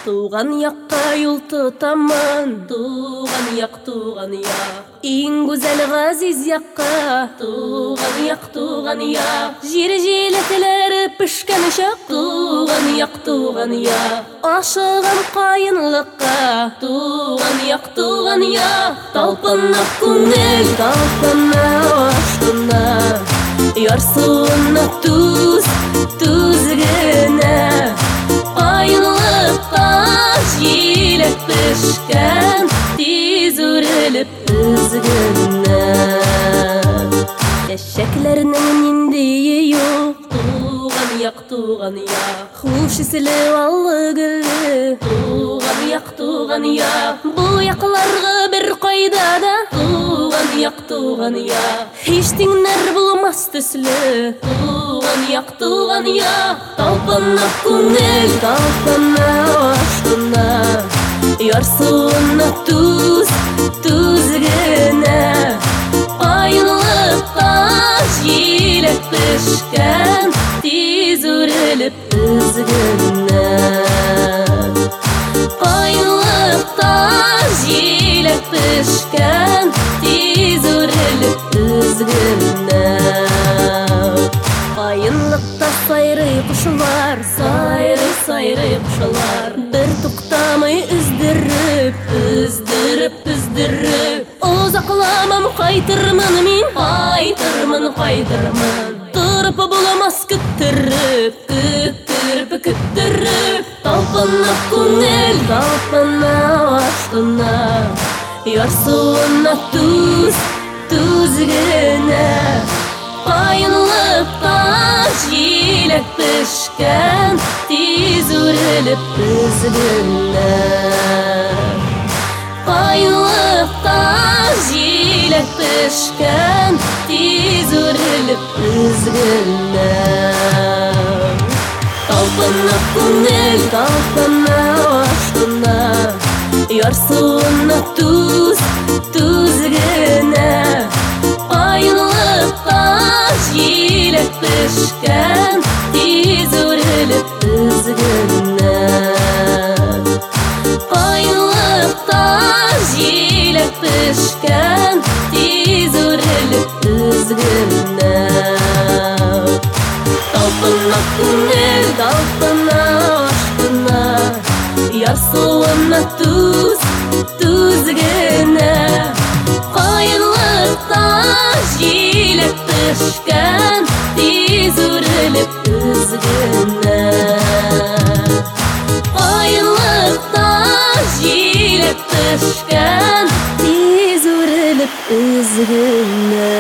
Туған яққа юл тұтамын, туған яқ. Ең güzel ғазиз яққа, туған яқ. Жер желетілері пішкен шақ, туған яқ. Ашығым қайынлыққа, туған яқ. Талпынып көңіл, талпынып ашқына, ярсуына түзгіне. Қайынлыққа желет пішкен, тез өріліп үзгіне. Шәкілерінің нендейі жоқ, туған яқ. Хуш ісілі аллы гүлі, туған яқ. Бұл яқларға бір қайдада, туған яқ. Ештеңнер болмас түслі, туған яқ. Талпынып көңіл, талпынып ашқына, ярсуына түзгіне. Қайынлыққа желет пішкен, тез өріліп үзгіне. Қайынлыққа желет пішкен, тез өріліп үзгіне. Қайынлықта сайрый құшылар, сайрый құшылар. Бір тоқтамай үздіріп. Ұзақламам қайтырмын мен, Тұрып боламас күттіріп. Талпынып көңіл, талпынып ашқына, ярсуына түзгіне. Қайынлыққа желет пішкен, тез өріліп үзгіне. Қайынлыққа желет пішкен, тез өріліп үзгіне. Талпынып көңіл, талпынып ашқына, ярсуына түзгіне. Қайынлыққа желет пішкен, тез өріліп үзгіне. Қайынлыққа желет пішкен, тез өріліп үзгіне. Талпынып көңіл, талпынып ашқына, ярсуына түзгіне. Қайынлыққа желет пішкен, тез өріліп үзгіне. Қайынлыққа желет пішкен, тез өріліп үзгіне.